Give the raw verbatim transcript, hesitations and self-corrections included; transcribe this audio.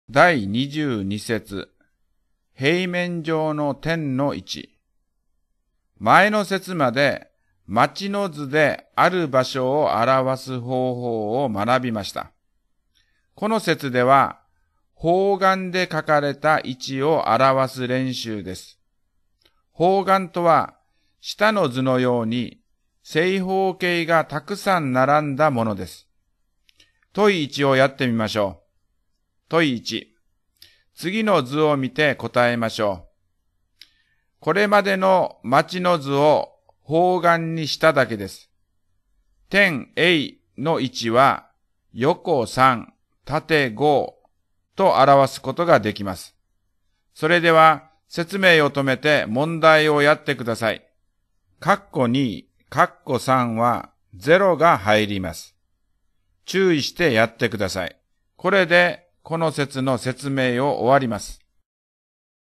だいにじゅうに節、平面上の点の位置。前の節まで町の図である場所を表す方法を学びました。この節では方眼で書かれた位置を表す練習です。方眼とは下の図のように正方形がたくさん並んだものです。問いいちをやってみましょう。問いいち。次の図を見て答えましょう。これまでの町の図を方眼にしただけです。点 A の位置は横さん、縦ごと表すことができます。それでは説明を止めて問題をやってください。カッコに、カッコさんはゼロが入ります。注意してやってください。これでこの節の説明を終わります。